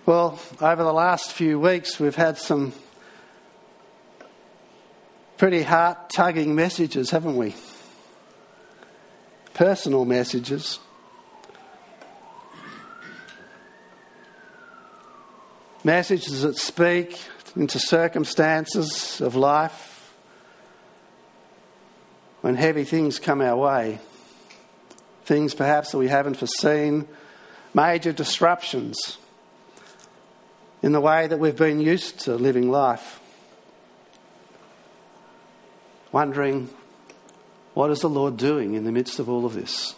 Well, over the last few weeks we've had some pretty heart-tugging messages, haven't we? Personal messages. Messages that speak into circumstances of life when heavy things come our way. Things perhaps that we haven't foreseen. Major disruptions in the way that we've been used to living life. Wondering, what is the Lord doing in the midst of all of this?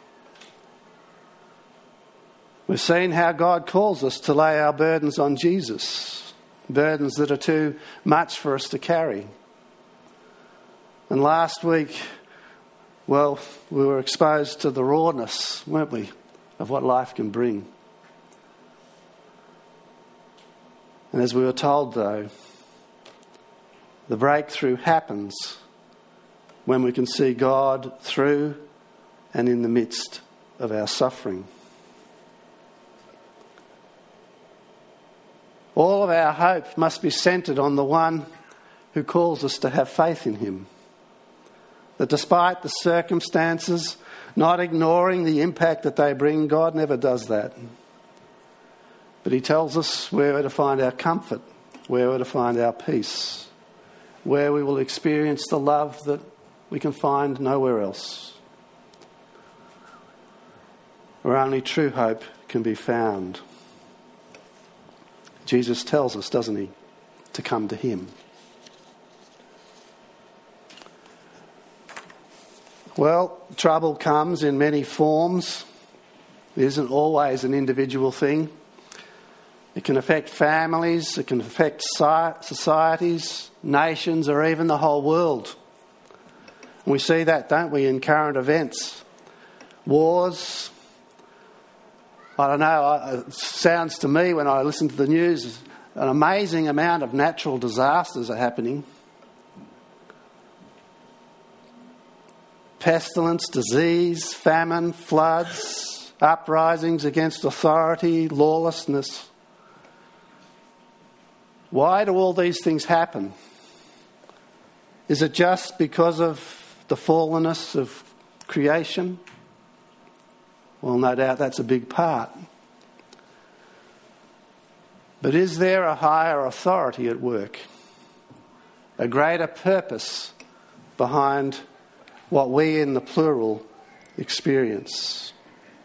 We've seen how God calls us to lay our burdens on Jesus, burdens that are too much for us to carry. And last week, well, we were exposed to the rawness, weren't we, of what life can bring. And as we were told, though, the breakthrough happens when we can see God through and in the midst of our suffering. All of our hope must be centred on the one who calls us to have faith in him. That despite the circumstances, not ignoring the impact that they bring, God never does that. But he tells us where we're to find our comfort, where we're to find our peace, where we will experience the love that we can find nowhere else, where only true hope can be found. Jesus tells us, doesn't he, to come to him. Well, trouble comes in many forms. It isn't always an individual thing. It can affect families, it can affect societies, nations, or even the whole world. And we see that, don't we, in current events. Wars. I don't know, it sounds to me when I listen to the news, an amazing amount of natural disasters are happening. Pestilence, disease, famine, floods, uprisings against authority, lawlessness. Why do all these things happen? Is it just because of the fallenness of creation? Well, no doubt that's a big part. But is there a higher authority at work? A greater purpose behind what we in the plural experience?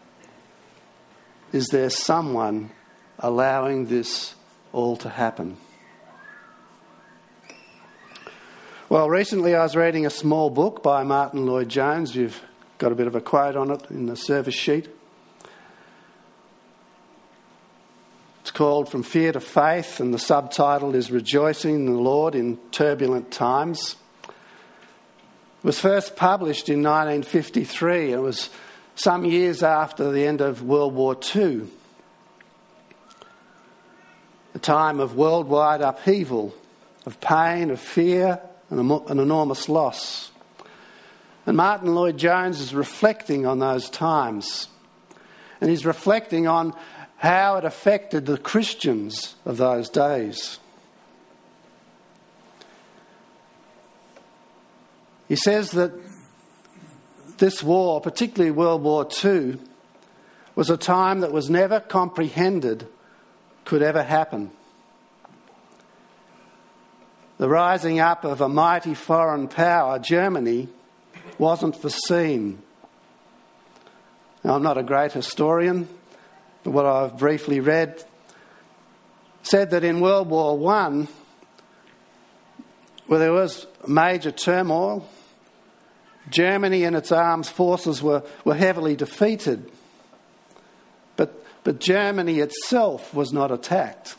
Is there someone allowing this all to happen? Well, recently I was reading a small book by Martyn Lloyd-Jones. You've got a bit of a quote on it in the service sheet. It's called From Fear to Faith, and the subtitle is Rejoicing in the Lord in Turbulent Times. It was first published in 1953. It was some years after the end of World War II, a time of worldwide upheaval, of pain, of fear, and an enormous loss. And Martyn Lloyd-Jones is reflecting on those times. And he's reflecting on how it affected the Christians of those days. He says that this war, particularly World War II, was a time that was never comprehended could ever happen. The rising up of a mighty foreign power, Germany, wasn't foreseen. Now, I'm not a great historian, but what I've briefly read said that in World War I, where there was major turmoil, Germany and its armed forces were heavily defeated. But Germany itself was not attacked.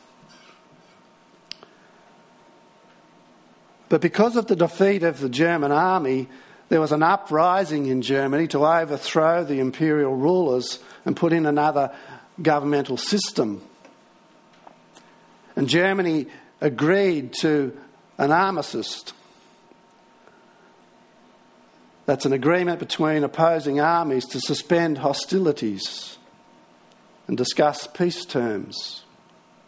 But because of the defeat of the German army, there was an uprising in Germany to overthrow the imperial rulers and put in another governmental system. And Germany agreed to an armistice. That's an agreement between opposing armies to suspend hostilities and discuss peace terms.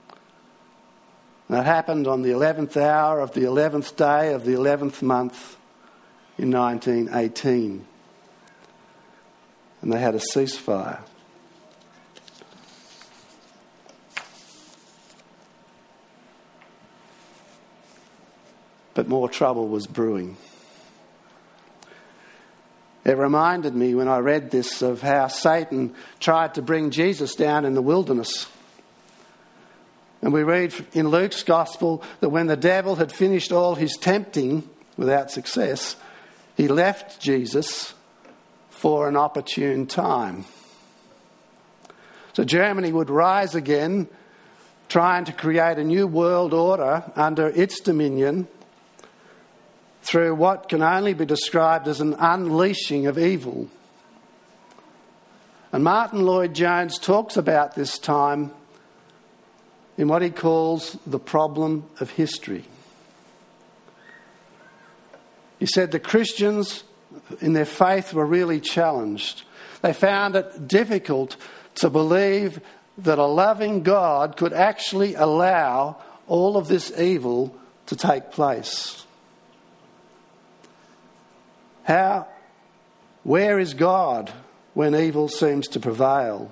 And it happened on the 11th hour of the 11th day of the 11th month in 1918. And they had a ceasefire. But more trouble was brewing. It reminded me when I read this of how Satan tried to bring Jesus down in the wilderness. And we read in Luke's Gospel that when the devil had finished all his tempting without success, he left Jesus for an opportune time. So Germany would rise again, trying to create a new world order under its dominion through what can only be described as an unleashing of evil. And Martin Lloyd-Jones talks about this time in what he calls the problem of history. He said the Christians in their faith were really challenged. They found it difficult to believe that a loving God could actually allow all of this evil to take place. Where is God when evil seems to prevail?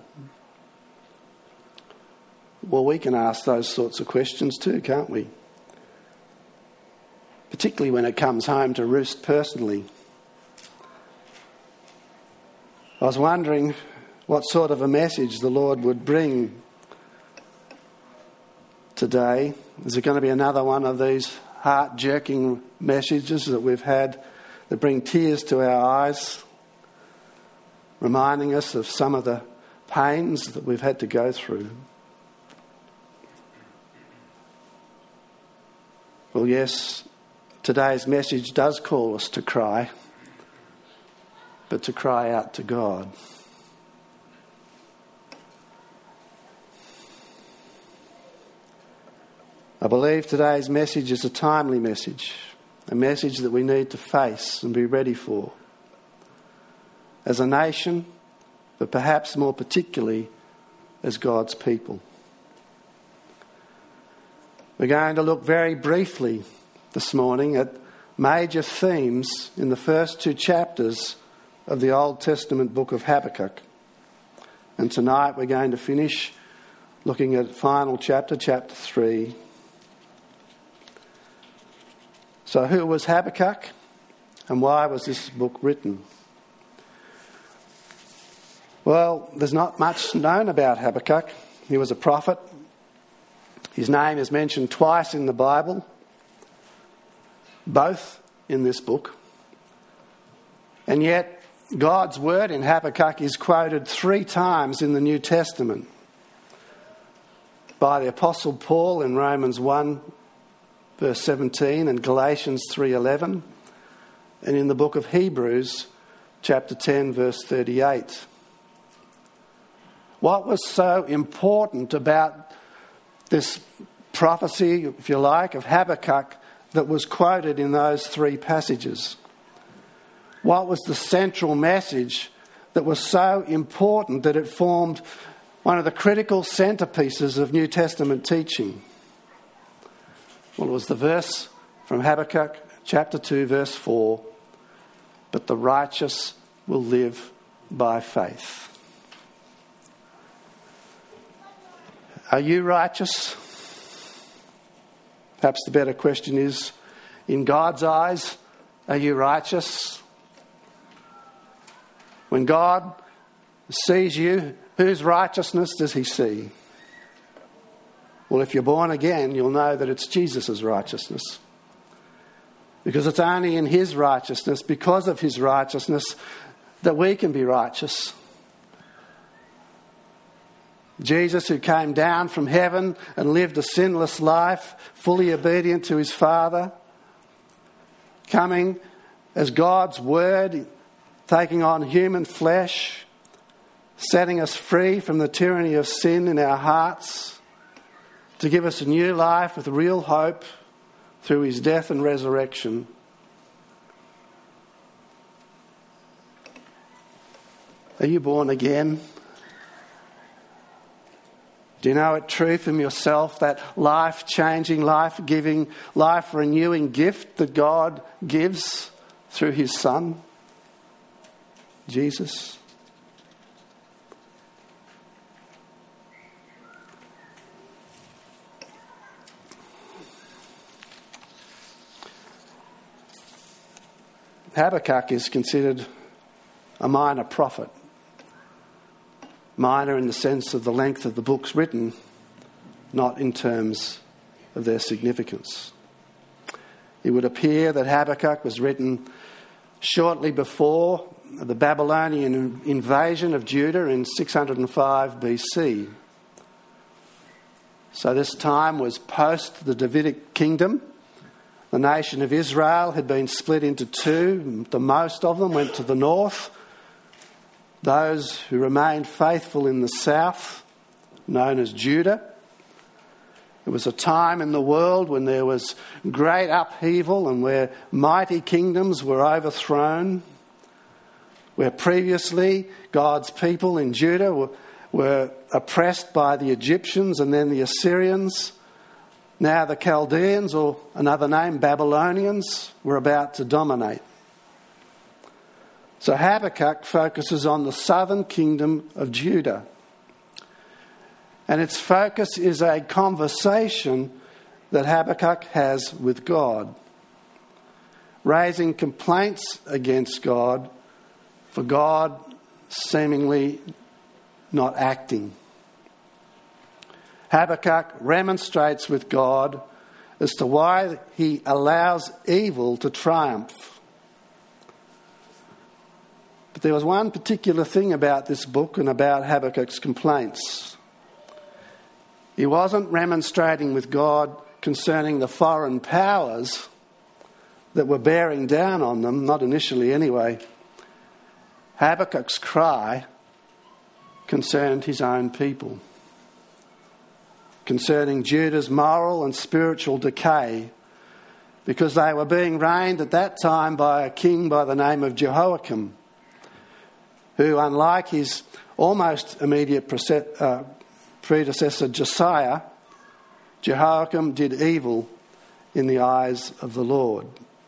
Well, we can ask those sorts of questions too, can't we? Particularly when it comes home to roost personally. I was wondering what sort of a message the Lord would bring today. Is it going to be another one of these heart-jerking messages that we've had that bring tears to our eyes, reminding us of some of the pains that we've had to go through? Well, yes, today's message does call us to cry, but to cry out to God. I believe today's message is a timely message, a message that we need to face and be ready for as a nation, but perhaps more particularly as God's people. We're going to look very briefly this morning at major themes in the first two chapters of the Old Testament book of Habakkuk. And tonight we're going to finish looking at final chapter 3. So who was Habakkuk and why was this book written? Well, there's not much known about Habakkuk. He was a prophet. His name is mentioned twice in the Bible, both in this book. And yet God's word in Habakkuk is quoted 3 times in the New Testament by the Apostle Paul in Romans 1 verse 17 and Galatians 3:11, and in the book of Hebrews chapter 10 verse 38. What was so important about this prophecy, if you like, of Habakkuk that was quoted in those 3 passages? What was the central message that was so important that it formed one of the critical centerpieces of New Testament teaching? Well, it was the verse from Habakkuk chapter 2 verse 4, "But the righteous will live by faith." Are you righteous? Perhaps the better question is, in God's eyes, are you righteous? When God sees you, whose righteousness does he see? Well, if you're born again, you'll know that it's Jesus' righteousness. Because it's only in his righteousness, because of his righteousness, that we can be righteous. Jesus, who came down from heaven and lived a sinless life, fully obedient to his Father, coming as God's word, taking on human flesh, setting us free from the tyranny of sin in our hearts, to give us a new life with real hope through his death and resurrection. Are you born again? Do you know it true from yourself, that life-changing, life-giving, life-renewing gift that God gives through his Son, Jesus? Habakkuk is considered a minor prophet. Minor in the sense of the length of the books written, not in terms of their significance. It would appear that Habakkuk was written shortly before the Babylonian invasion of Judah in 605 BC. So this time was post the Davidic kingdom. The nation of Israel had been split into two. The most of them went to the north. Those who remained faithful in the south, known as Judah. It was a time in the world when there was great upheaval and where mighty kingdoms were overthrown, where previously God's people in Judah were oppressed by the Egyptians and then the Assyrians. Now the Chaldeans, or another name, Babylonians, were about to dominate. So Habakkuk focuses on the southern kingdom of Judah. And its focus is a conversation that Habakkuk has with God, raising complaints against God for God seemingly not acting. Habakkuk remonstrates with God as to why he allows evil to triumph. But there was one particular thing about this book and about Habakkuk's complaints. He wasn't remonstrating with God concerning the foreign powers that were bearing down on them, not initially anyway. Habakkuk's cry concerned his own people, concerning Judah's moral and spiritual decay, because they were being reigned at that time by a king by the name of Jehoiakim, who, unlike his almost immediate predecessor Josiah, Jehoiakim did evil in the eyes of the Lord.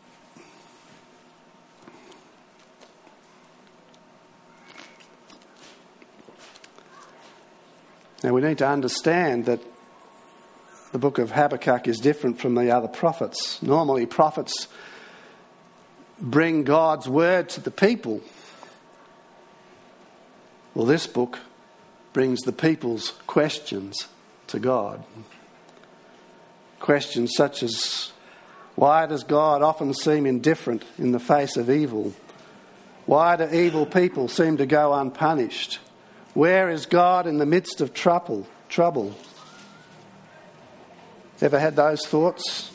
Now we need to understand that the book of Habakkuk is different from the other prophets. Normally prophets bring God's word to the people. Well, this book brings the people's questions to God. Questions such as, why does God often seem indifferent in the face of evil? Why do evil people seem to go unpunished? Where is God in the midst of trouble? Ever had those thoughts?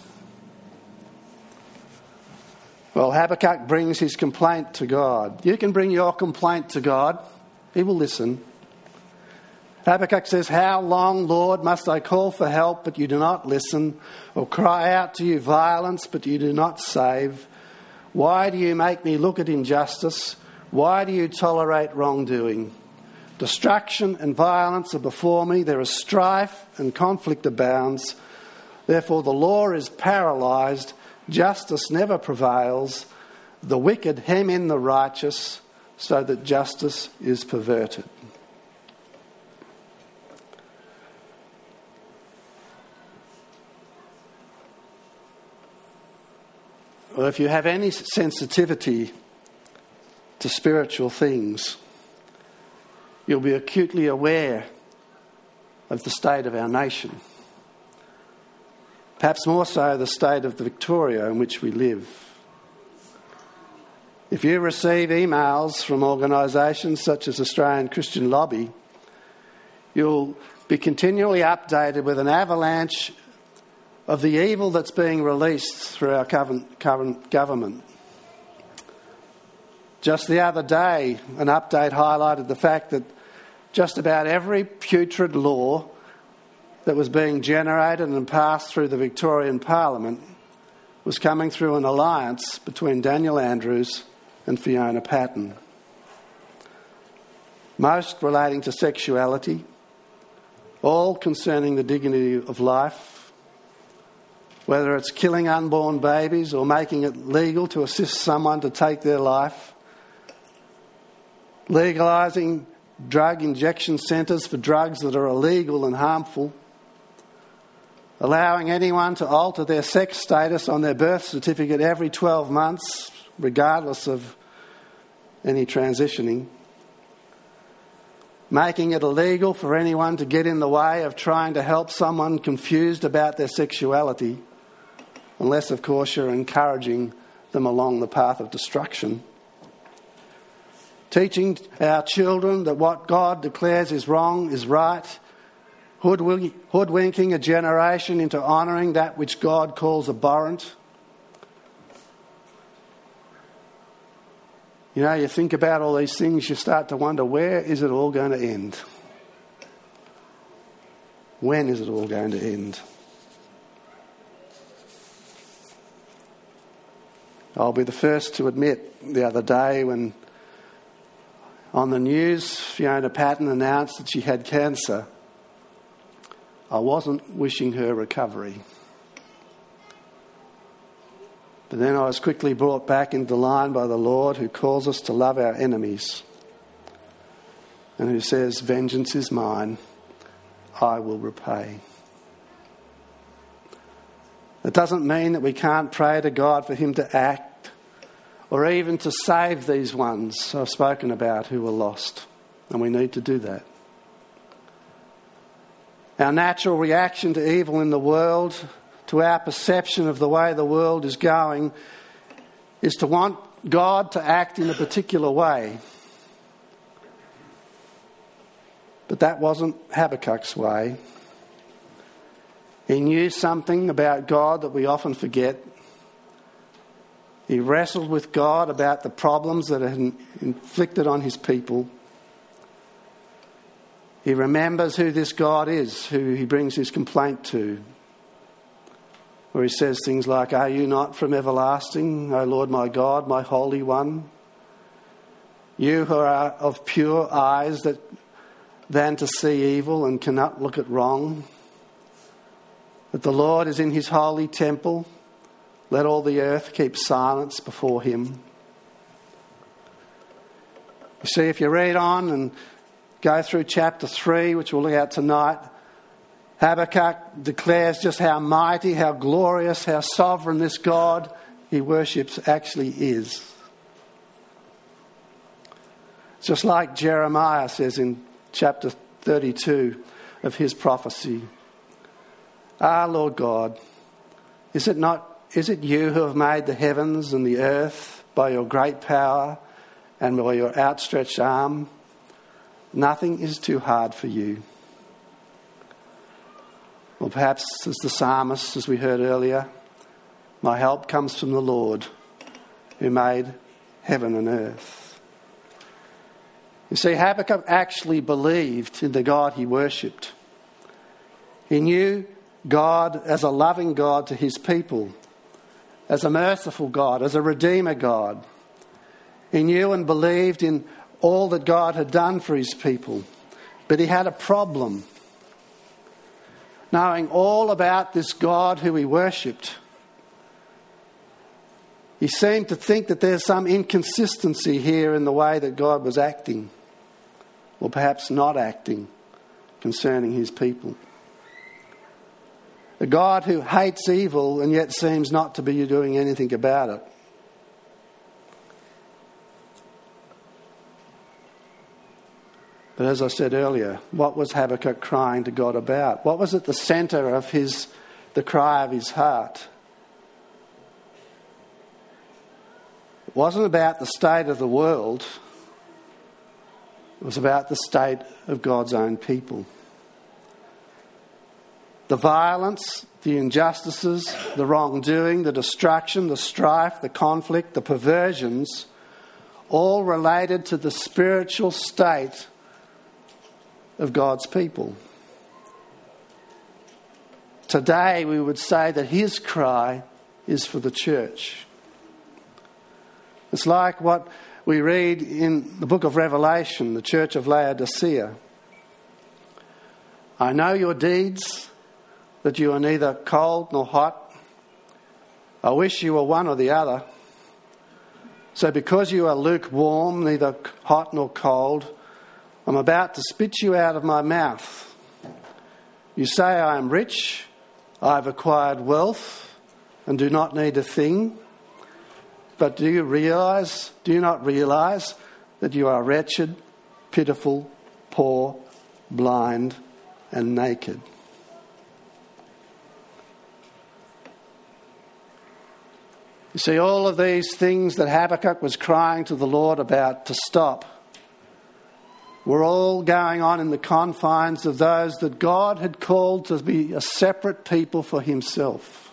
Well, Habakkuk brings his complaint to God. You can bring your complaint to God. He will listen. Habakkuk says, how long, Lord, must I call for help, but you do not listen, or cry out to you violence, but you do not save? Why do you make me look at injustice? Why do you tolerate wrongdoing? Destruction and violence are before me. There is strife and conflict abounds. Therefore the law is paralysed. Justice never prevails. The wicked hem in the righteous, so that justice is perverted. Well, if you have any sensitivity to spiritual things, you'll be acutely aware of the state of our nation. Perhaps more so the state of the Victoria in which we live. If you receive emails from organisations such as Australian Christian Lobby, you'll be continually updated with an avalanche of the evil that's being released through our current government. Just the other day, an update highlighted the fact that just about every putrid law that was being generated and passed through the Victorian Parliament was coming through an alliance between Daniel Andrews and Fiona Patten. Most relating to sexuality, all concerning the dignity of life, whether it's killing unborn babies or making it legal to assist someone to take their life, legalising drug injection centres for drugs that are illegal and harmful, allowing anyone to alter their sex status on their birth certificate every 12 months, regardless of any transitioning, making it illegal for anyone to get in the way of trying to help someone confused about their sexuality, unless, of course, you're encouraging them along the path of destruction. Teaching our children that what God declares is wrong is right, hoodwinking a generation into honouring that which God calls abhorrent. You know, you think about all these things, you start to wonder, where is it all going to end? When is it all going to end? I'll be the first to admit the other day when on the news Fiona Patten announced that she had cancer, I wasn't wishing her recovery. But then I was quickly brought back into line by the Lord, who calls us to love our enemies and who says, vengeance is mine, I will repay. It doesn't mean that we can't pray to God for him to act or even to save these ones I've spoken about who were lost. And we need to do that. Our natural reaction to evil in the world, to our perception of the way the world is going, is to want God to act in a particular way. But that wasn't Habakkuk's way. He knew something about God that we often forget. He wrestled with God about the problems that had inflicted on his people. He remembers who this God is, who he brings his complaint to. Where he says things like, are you not from everlasting, O Lord my God, my Holy One? You who are of pure eyes than to see evil and cannot look at wrong. That the Lord is in his holy temple. Let all the earth keep silence before him. You see, if you read on and go through chapter 3, which we'll look at tonight, Habakkuk declares just how mighty, how glorious, how sovereign this God he worships actually is. Just like Jeremiah says in chapter 32 of his prophecy, Ah, Lord God, is it you who have made the heavens and the earth by your great power and by your outstretched arm? Nothing is too hard for you. Or perhaps as the psalmist, as we heard earlier, my help comes from the Lord who made heaven and earth. You see, Habakkuk actually believed in the God he worshipped. He knew God as a loving God to his people, as a merciful God, as a redeemer God. He knew and believed in all that God had done for his people. But he had a problem. Knowing all about this God who he worshipped, he seemed to think that there's some inconsistency here in the way that God was acting, or perhaps not acting, concerning his people. A God who hates evil and yet seems not to be doing anything about it. But as I said earlier, what was Habakkuk crying to God about? What was at the centre of the cry of his heart? It wasn't about the state of the world. It was about the state of God's own people. The violence, the injustices, the wrongdoing, the destruction, the strife, the conflict, the perversions, all related to the spiritual state of God's people. Today we would say that his cry is for the church. It's like what we read in the book of Revelation, the church of Laodicea. I know your deeds, that you are neither cold nor hot. I wish you were one or the other. So because you are lukewarm, neither hot nor cold, I'm about to spit you out of my mouth. You say I am rich, I have acquired wealth, and do not need a thing. But do you not realise that you are wretched, pitiful, poor, blind, and naked? You see, all of these things that Habakkuk was crying to the Lord about to stop were all going on in the confines of those that God had called to be a separate people for himself.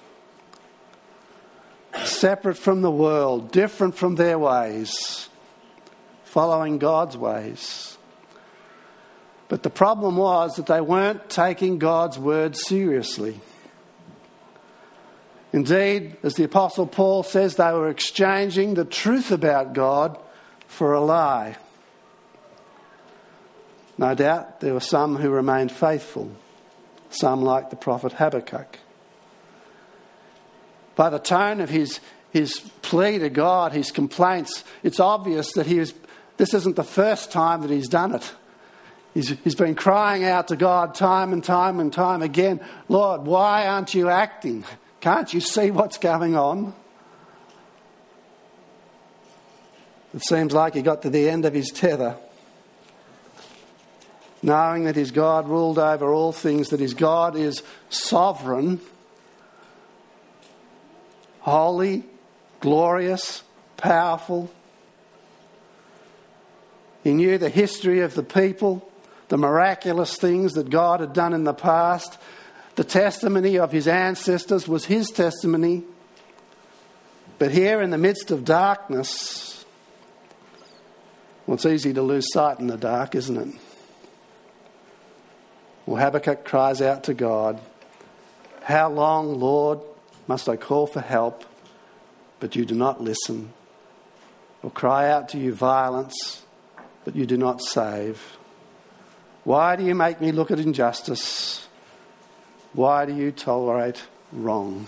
Separate from the world, different from their ways, following God's ways. But the problem was that they weren't taking God's word seriously. Indeed, as the Apostle Paul says, they were exchanging the truth about God for a lie. No doubt there were some who remained faithful, some like the prophet Habakkuk. By the tone of his plea to God, his complaints, it's obvious that this isn't the first time that he's done it. He's been crying out to God time and time and time again, Lord, why aren't you acting? Can't you see what's going on? It seems like he got to the end of his tether, knowing that his God ruled over all things, that his God is sovereign, holy, glorious, powerful. He knew the history of the people, the miraculous things that God had done in the past. The testimony of his ancestors was his testimony. But here in the midst of darkness, well, it's easy to lose sight in the dark, isn't it? Well, Habakkuk cries out to God, how long, Lord, must I call for help, but you do not listen? Or cry out to you violence, but you do not save? Why do you make me look at injustice? Why do you tolerate wrong?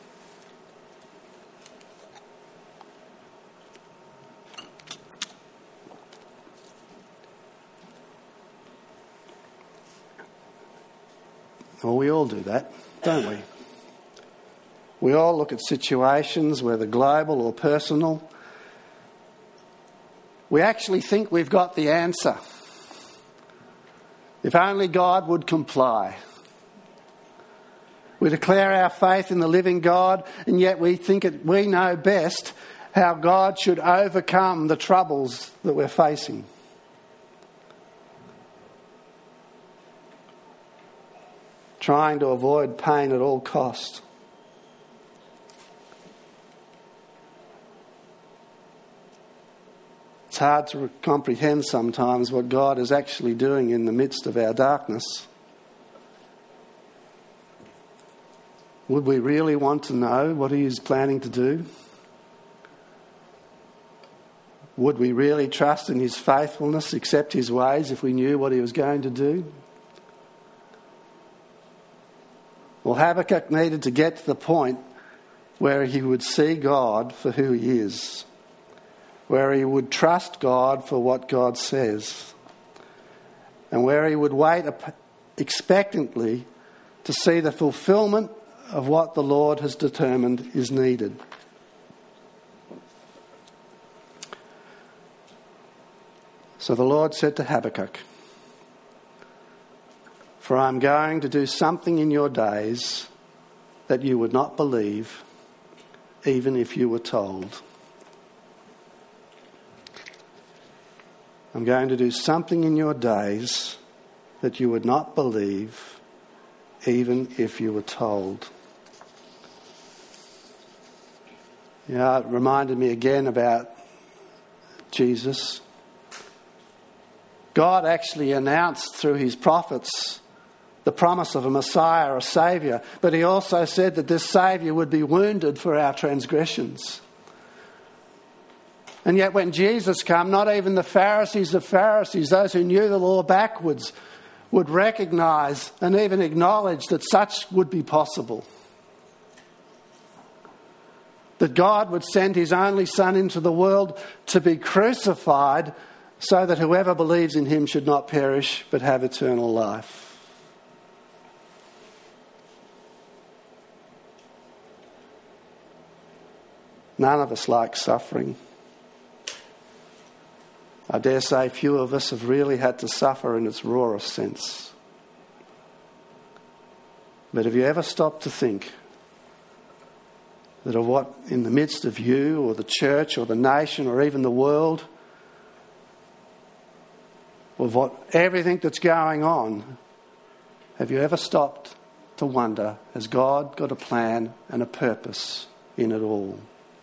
Well, we all do that, don't we? We all look at situations, whether global or personal. We actually think we've got the answer. If only God would comply. We declare our faith in the living God, and yet we think we know best how God should overcome the troubles that we're facing. Trying to avoid pain at all cost. It's hard to comprehend sometimes what God is actually doing in the midst of our darkness. Would we really want to know what he is planning to do? Would we really trust in his faithfulness, accept his ways if we knew what he was going to do? Well, Habakkuk needed to get to the point where he would see God for who he is, where he would trust God for what God says, and where he would wait expectantly to see the fulfillment of what the Lord has determined is needed. So the Lord said to Habakkuk, "For I am going to do something in your days that you would not believe, even if you were told." I'm going to do something in your days that you would not believe, even if you were told. It reminded me again about Jesus. God actually announced through his prophets the promise of a Messiah, a Saviour, but he also said that this Saviour would be wounded for our transgressions. And yet when Jesus came, not even the Pharisees of Pharisees, those who knew the law backwards, would recognise and even acknowledge that such would be possible. That God would send his only Son into the world to be crucified so that whoever believes in him should not perish but have eternal life. None of us like suffering. I dare say few of us have really had to suffer in its rawest sense. But have you ever stopped to think that of what in the midst of you or the church or the nation or even the world, of what everything that's going on, have you ever stopped to wonder, has God got a plan and a purpose in it all?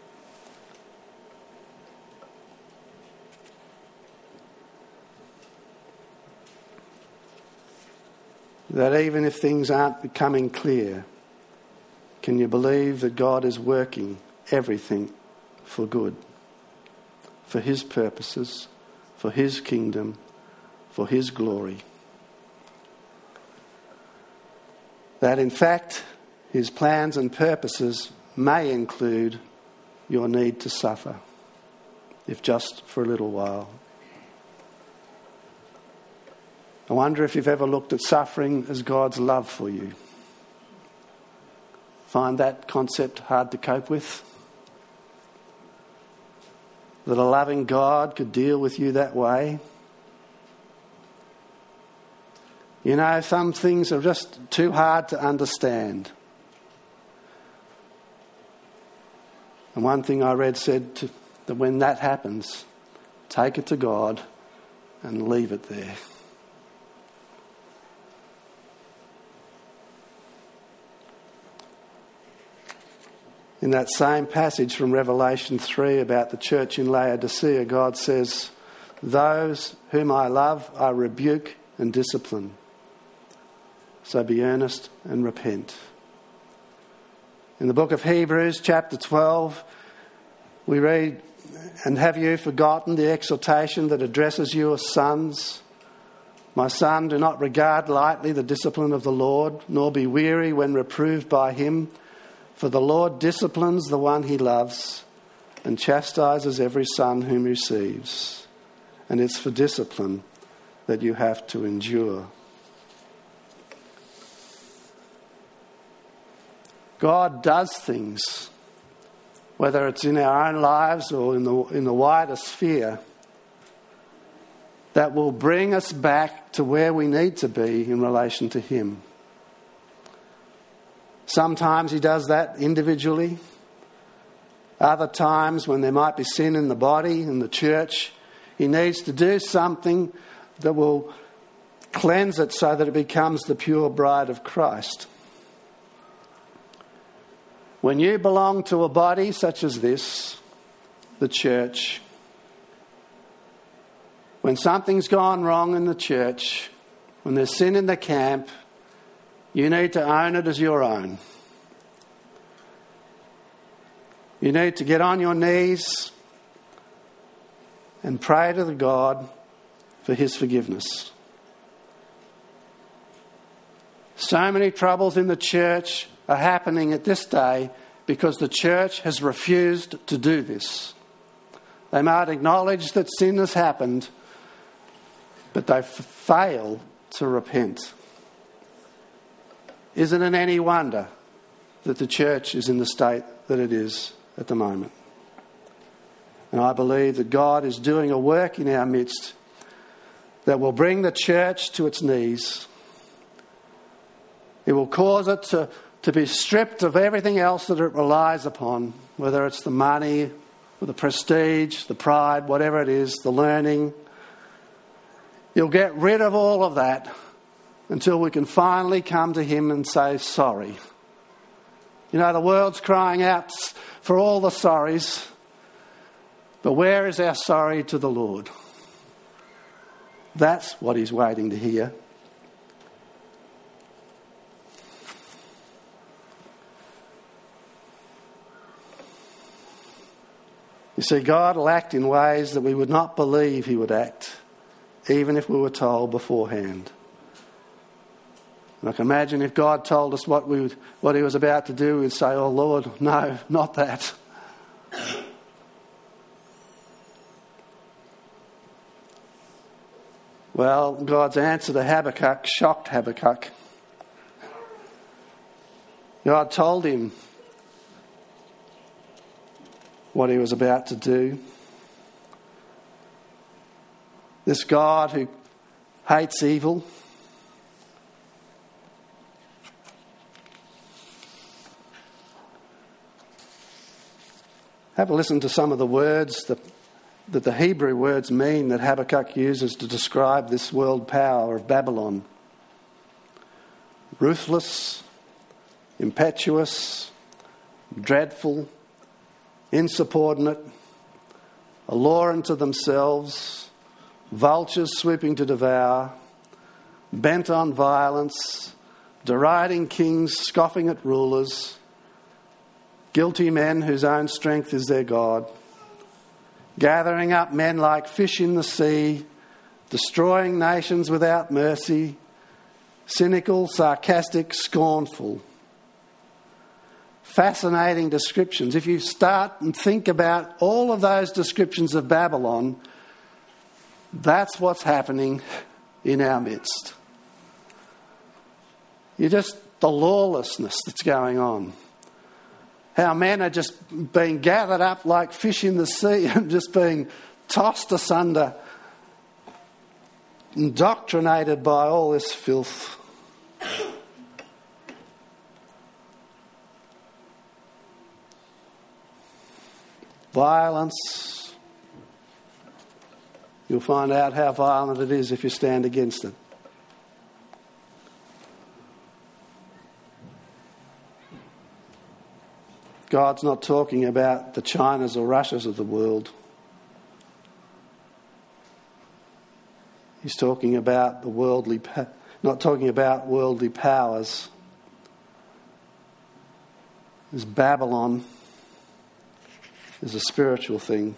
That even if things aren't becoming clear, can you believe that God is working everything for good, for his purposes, for his kingdom, for his glory? That in fact, his plans and purposes may include your need to suffer, if just for a little while. I wonder if you've ever looked at suffering as God's love for you. Find that concept hard to cope with? That a loving God could deal with you that way? You know, some things are just too hard to understand. And one thing I read said that when that happens, take it to God and leave it there. In that same passage from Revelation 3 about the church in Laodicea, God says, "Those whom I love I rebuke and discipline. So be earnest and repent." In the book of Hebrews, chapter 12, we read, "And have you forgotten the exhortation that addresses you as sons? My son, do not regard lightly the discipline of the Lord, nor be weary when reproved by him. For the Lord disciplines the one he loves and chastises every son whom he receives. And it's for discipline that you have to endure." God does things, whether it's in our own lives or in the wider sphere, that will bring us back to where we need to be in relation to him. Sometimes he does that individually. Other times, when there might be sin in the body, in the church, he needs to do something that will cleanse it so that it becomes the pure bride of Christ. When you belong to a body such as this, the church, when something's gone wrong in the church, when there's sin in the camp, you need to own it as your own. You need to get on your knees and pray to the God for his forgiveness. So many troubles in the church are happening at this day because the church has refused to do this. They might acknowledge that sin has happened, but they fail to repent. Isn't it any wonder that the church is in the state that it is at the moment? And I believe that God is doing a work in our midst that will bring the church to its knees. It will cause it to be stripped of everything else that it relies upon, whether it's the money or the prestige, the pride, whatever it is, the learning. You'll get rid of all of that until we can finally come to him and say sorry. You know, the world's crying out for all the sorries, but where is our sorry to the Lord? That's what he's waiting to hear. You see, God will act in ways that we would not believe he would act, even if we were told beforehand. And I can imagine if God told us what he was about to do, we'd say, "Oh Lord, no, not that." Well, God's answer to Habakkuk shocked Habakkuk. God told him what he was about to do. This God who hates evil, have a listen to some of the words that the Hebrew words mean that Habakkuk uses to describe this world power of Babylon. Ruthless, impetuous, dreadful, insubordinate, a law unto themselves, vultures swooping to devour, bent on violence, deriding kings, scoffing at rulers, guilty men whose own strength is their God, gathering up men like fish in the sea, destroying nations without mercy, cynical, sarcastic, scornful. Fascinating descriptions. If you start and think about all of those descriptions of Babylon, that's what's happening in our midst. The lawlessness that's going on. How men are just being gathered up like fish in the sea and just being tossed asunder, indoctrinated by all this filth. Violence. You'll find out how violent it is if you stand against it. God's not talking about the Chinas or Russias of the world. He's talking about not talking about worldly powers. This Babylon is a spiritual thing.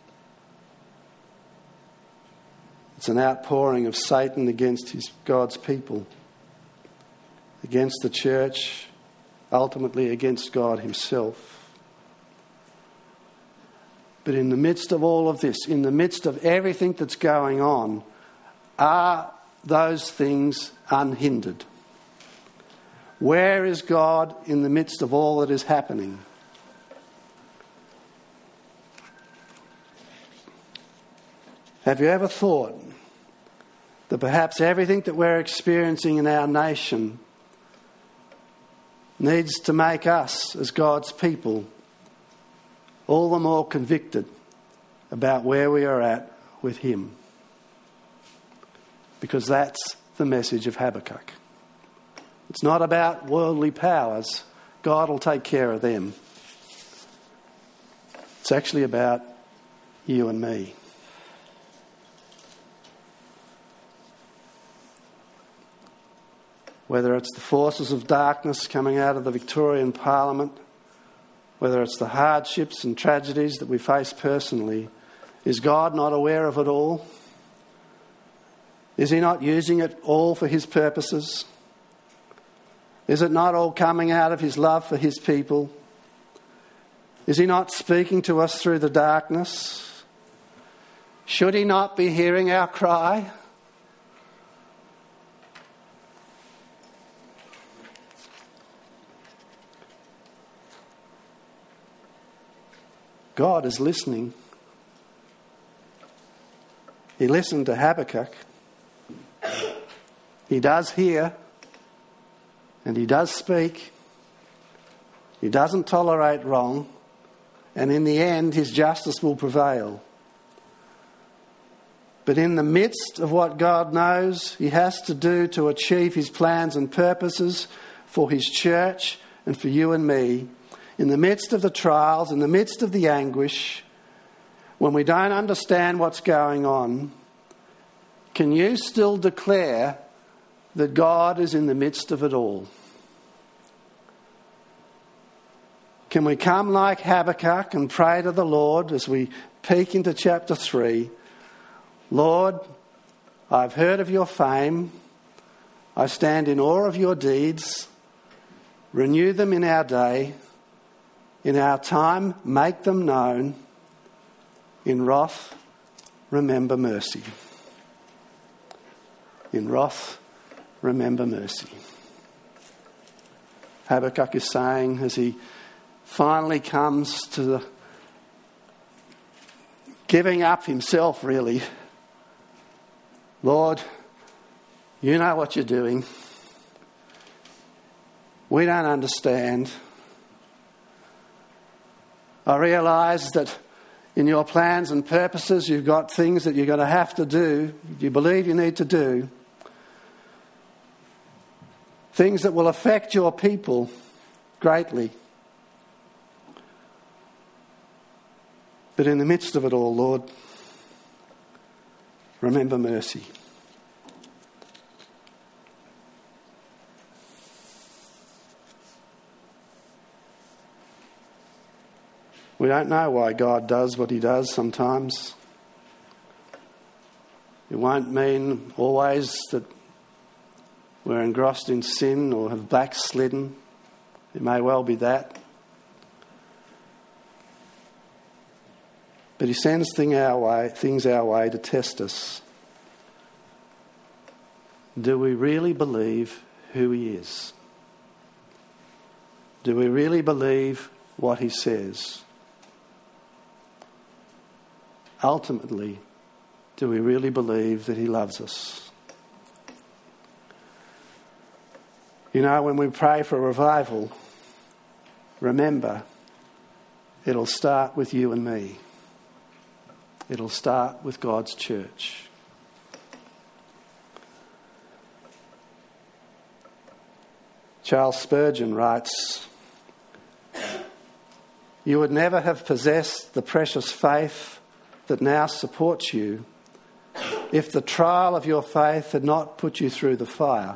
It's an outpouring of Satan against God's people, against the church, ultimately against God himself. But in the midst of all of this, in the midst of everything that's going on, are those things unhindered? Where is God in the midst of all that is happening? Have you ever thought that perhaps everything that we're experiencing in our nation needs to make us, as God's people, all the more convicted about where we are at with him? Because that's the message of Habakkuk. It's not about worldly powers. God will take care of them. It's actually about you and me. Whether it's the forces of darkness coming out of the Victorian Parliament, whether it's the hardships and tragedies that we face personally, is God not aware of it all? Is he not using it all for his purposes? Is it not all coming out of his love for his people? Is he not speaking to us through the darkness? Should he not be hearing our cry? God is listening. He listened to Habakkuk. He does hear, and he does speak. He doesn't tolerate wrong, and in the end his justice will prevail. But in the midst of what God knows he has to do to achieve his plans and purposes for his church and for you and me, in the midst of the trials, in the midst of the anguish, when we don't understand what's going on, can you still declare that God is in the midst of it all? Can we come like Habakkuk and pray to the Lord as we peek into chapter 3? Lord, I've heard of your fame. I stand in awe of your deeds. Renew them in our day. In our time, make them known. In wrath, remember mercy. In wrath, remember mercy. Habakkuk is saying as he finally comes to the giving up himself, really, Lord, you know what you're doing. We don't understand. I realise that in your plans and purposes you've got things that you're going to have to do, you believe you need to do, things that will affect your people greatly. But in the midst of it all, Lord, remember mercy. We don't know why God does what he does sometimes. It won't mean always that we're engrossed in sin or have backslidden. It may well be that. But he sends things our way to test us. Do we really believe who he is? Do we really believe what he says? Ultimately, do we really believe that he loves us? You know, when we pray for revival, remember, it'll start with you and me. It'll start with God's church. Charles Spurgeon writes, "You would never have possessed the precious faith that now supports you if the trial of your faith had not put you through the fire.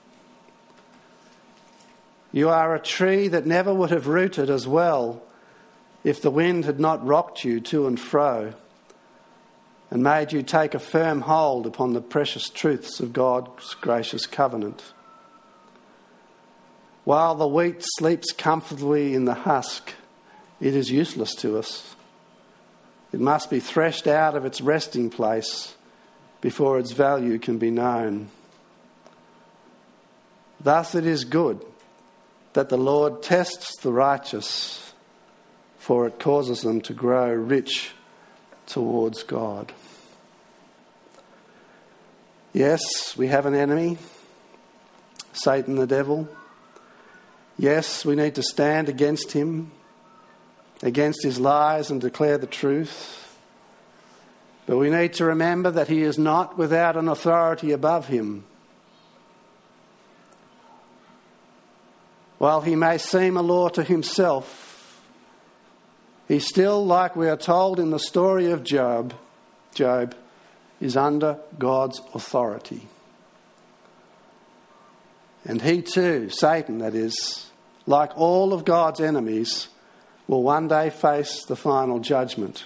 You are a tree that never would have rooted as well if the wind had not rocked you to and fro and made you take a firm hold upon the precious truths of God's gracious covenant. While the wheat sleeps comfortably in the husk, it is useless to us. It must be threshed out of its resting place before its value can be known. Thus it is good that the Lord tests the righteous, for it causes them to grow rich towards God." Yes, we have an enemy, Satan the devil. Yes, we need to stand against him, against his lies, and declare the truth. But we need to remember that he is not without an authority above him. While he may seem a law to himself, he still, like we are told in the story of Job, is under God's authority. And he too, Satan that is, like all of God's enemies, will one day face the final judgment.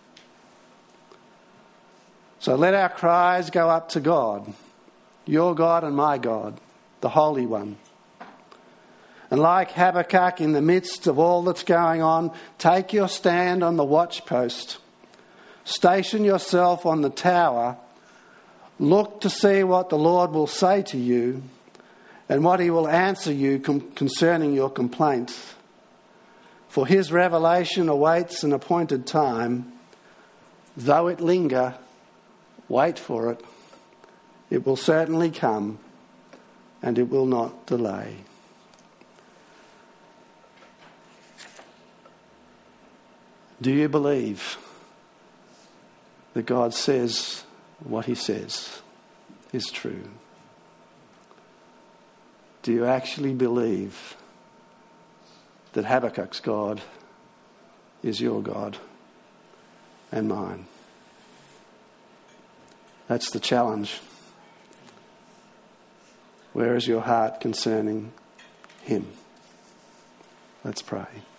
So let our cries go up to God, your God and my God, the Holy One. And like Habakkuk, in the midst of all that's going on, take your stand on the watchpost. Station yourself on the tower. Look to see what the Lord will say to you and what he will answer you concerning your complaint. For his revelation awaits an appointed time. Though it linger, wait for it. It will certainly come, and it will not delay. Do you believe that God says what he says is true? Do you actually believe that Habakkuk's God is your God and mine? That's the challenge. Where is your heart concerning him? Let's pray.